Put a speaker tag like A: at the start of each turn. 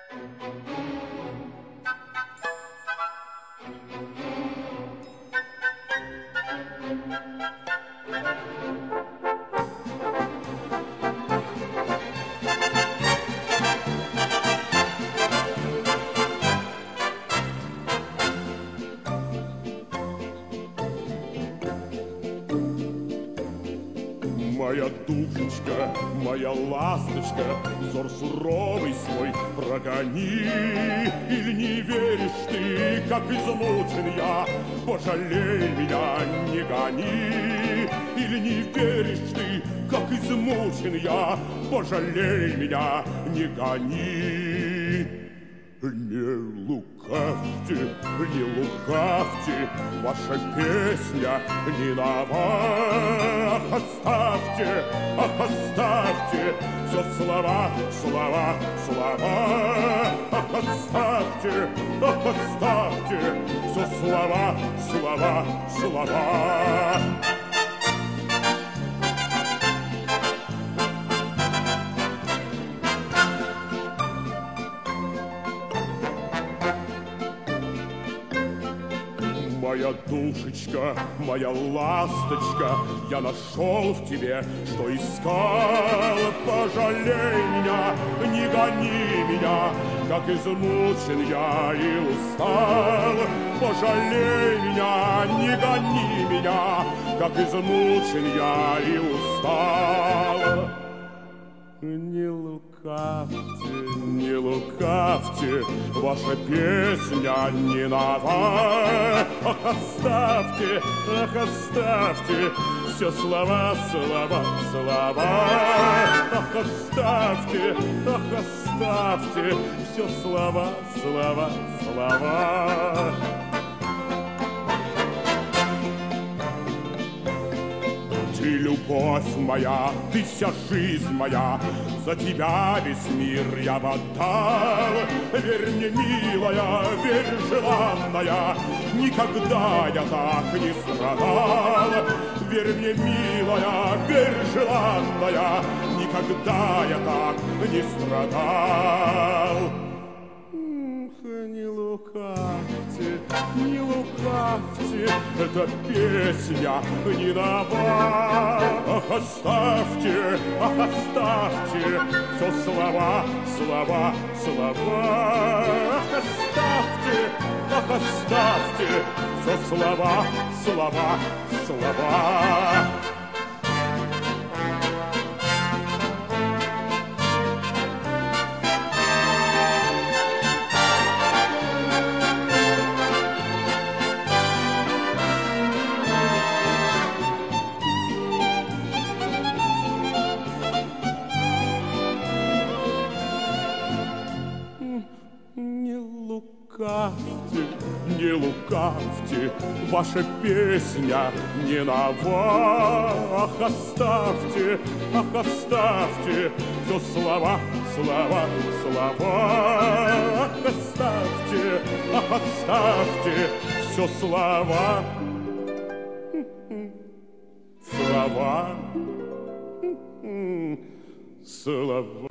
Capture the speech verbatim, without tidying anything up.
A: Моя душечка, моя ласточка, взор суровый свой прогони. Или не веришь ты, как измучен я, пожалей меня, не гони. Или не веришь ты, как измучен я, пожалей меня, не гони. Не лукавьте, не лукавьте, ваша песня не нова. Ах, оставьте, ах, оставьте, все слова, слова, слова. Ах, оставьте, ах, оставьте, все слова, слова, слова. Моя душечка, моя ласточка, я нашел в тебе, что искал. Пожалей меня, не гони меня, как измучен я и устал. Пожалей меня, не гони меня, как измучен я и устал. Не лукавьте, не лукавьте, ваша песня не нова. Ах, оставьте, ах, оставьте, все слова, слова, слова. Ах, оставьте, ах, оставьте, все слова, слова, слова. Ты любовь моя, ты вся жизнь моя, за тебя весь мир я в отдал. Верь мне, милая, верь, желанная, никогда я так не страдал. Верь мне, милая, верь, желанная, никогда я так не страдал. Не лукавьте, не лукавьте, эта песня не нова. Ах, оставьте, ах, оставьте, все слова, слова, слова. Ах, оставьте, ах, оставьте, все слова, слова, слова. лукавьте, не лукавьте, ваша песня не нова. Ах, оставьте, ах, оставьте все слова, слова, слова. Ах, оставьте, ах, оставьте все слова, слова, слова.